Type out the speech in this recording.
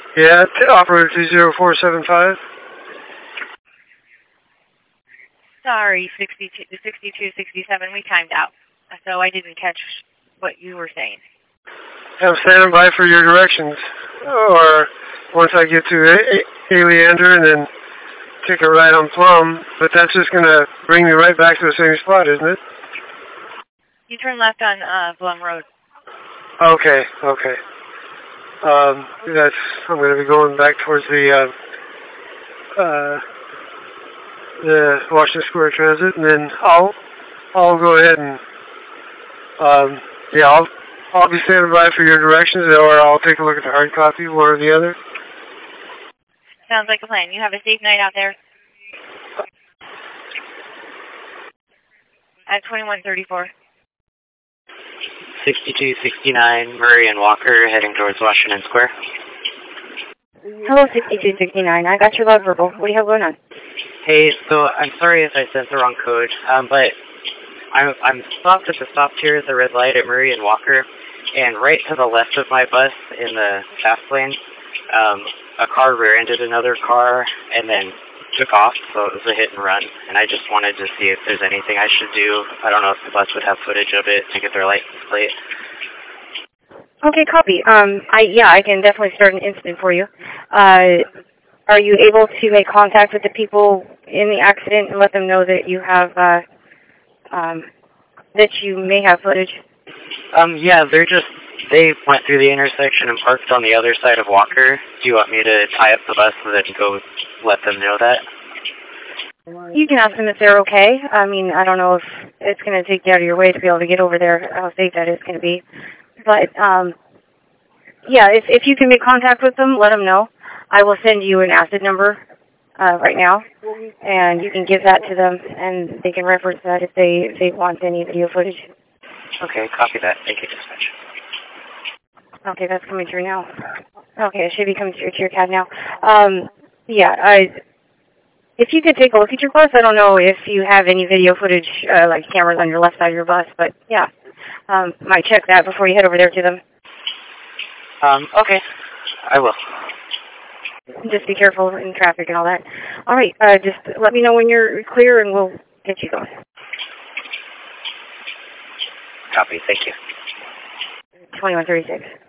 Yeah, operator 20475. Sorry, 6267, we timed out. So I didn't catch what you were saying. I'm standing by for your directions. Or once I get to Aleander and then take a right on Plum, but that's just going to bring me right back to the same spot, isn't it? You turn left on Plum Road. Okay. I'm going to be going back towards the Washington Square Transit, and then I'll go ahead and I'll be standing by for your directions, or I'll take a look at the hard copy, one or the other. Sounds like a plan. You have a safe night out there. At 2134. 6269, Murray and Walker heading towards Washington Square. Hello, 6269. I got your love verbal. What do you have going on? Hey, so I'm sorry if I sent the wrong code, but I'm stopped at the stop here at the red light at Murray and Walker, and right to the left of my bus in the fast lane, a car rear-ended another car and then took off, so it was a hit and run, and I just wanted to see if there's anything I should do. I don't know if the bus would have footage of it to get their license plate. Okay, copy. I can definitely start an incident for you. Are you able to make contact with the people in the accident and let them know that you have, that you may have footage? Yeah, they went through the intersection and parked on the other side of Walker. Do you want me to tie up the bus so that you go let them know that? You can ask them if they're okay. I mean, I don't know if it's going to take you out of your way to be able to get over there, how safe that is going to be. But, if you can make contact with them, let them know. I will send you an acid number right now, and you can give that to them, and they can reference that if they want any video footage. Okay, copy that. Thank you, dispatch. Okay, that's coming through now. Okay, it should be coming through to your CAD now. If you could take a look at your bus, I don't know if you have any video footage, like cameras on your left side of your bus, but yeah, might check that before you head over there to them. Okay, I will. Just be careful in traffic and all that. All right, just let me know when you're clear and we'll get you going. Copy, thank you. 2136.